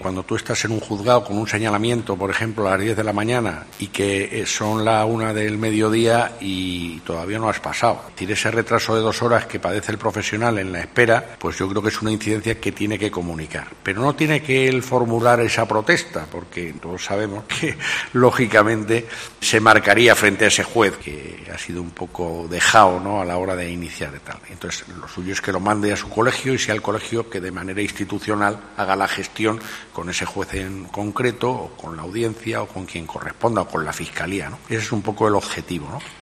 Cuando tú estás en un juzgado con un señalamiento, por ejemplo, a las 10 de la mañana y que son la 1 del mediodía y todavía no has pasado, es decir, ese retraso de 2 horas que padece el profesional en la espera, pues yo creo que es una incidencia que tiene que comunicar. Pero no tiene que él formular esa protesta, porque todos sabemos que, lógicamente, se marcaría frente a ese juez que ha sido un poco dejado, ¿no?, a la hora de iniciar y tal. Entonces, lo suyo es que lo mande a su colegio y sea el colegio que de manera institucional haga la gestión con ese juez en concreto, o con la audiencia, o con quien corresponda, o con la fiscalía, ¿no? Ese es un poco el objetivo, ¿no?